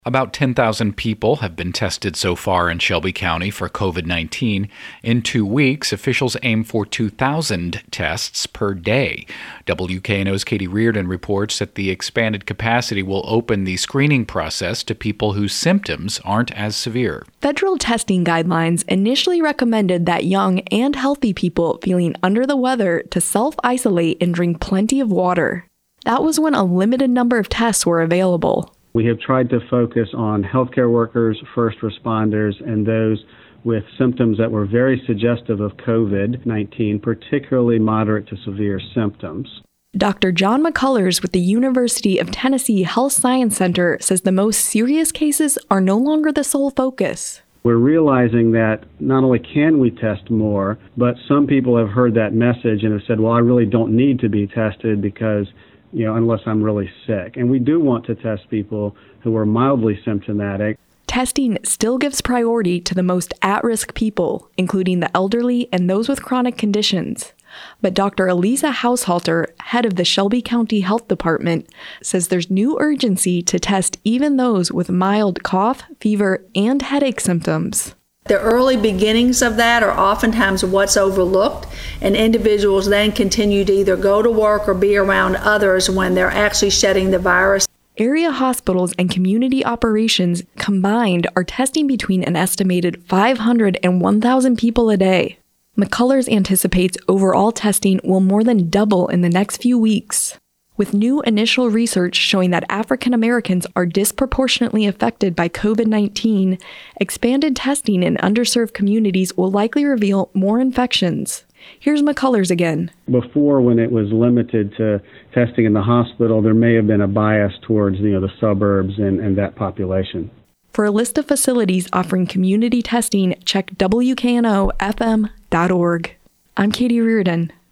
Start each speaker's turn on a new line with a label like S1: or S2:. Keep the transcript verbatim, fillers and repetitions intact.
S1: About ten thousand people have been tested so far in Shelby County for covid nineteen. In two weeks, officials aim for two thousand tests per day. W K N O's Katie Reardon reports that the expanded capacity will open the screening process to people whose symptoms aren't as severe.
S2: Federal testing guidelines initially recommended that young and healthy people feeling under the weather to self-isolate and drink plenty of water. That was when a limited number of tests were available.
S3: We have tried to focus on healthcare workers, first responders, and those with symptoms that were very suggestive of covid nineteen, particularly moderate to severe symptoms.
S2: Doctor John McCullers with the University of Tennessee Health Science Center says the most serious cases are no longer the sole focus.
S3: We're realizing that not only can we test more, but some people have heard that message and have said, well, I really don't need to be tested because you know, unless I'm really sick. And we do want to test people who are mildly symptomatic.
S2: Testing still gives priority to the most at-risk people, including the elderly and those with chronic conditions. But Doctor Elisa Haushalter, head of the Shelby County Health Department, says there's new urgency to test even those with mild cough, fever, and headache symptoms.
S4: The early beginnings of that are oftentimes what's overlooked, and individuals then continue to either go to work or be around others when they're actually shedding the virus.
S2: Area hospitals and community operations combined are testing between an estimated five hundred and one thousand people a day. McCullers anticipates overall testing will more than double in the next few weeks. With new initial research showing that African Americans are disproportionately affected by covid nineteen, expanded testing in underserved communities will likely reveal more infections. Here's McCullers again.
S3: Before, when it was limited to testing in the hospital, there may have been a bias towards you know, the suburbs and, and that population.
S2: For a list of facilities offering community testing, check W K N O F M dot org. I'm Katie Reardon.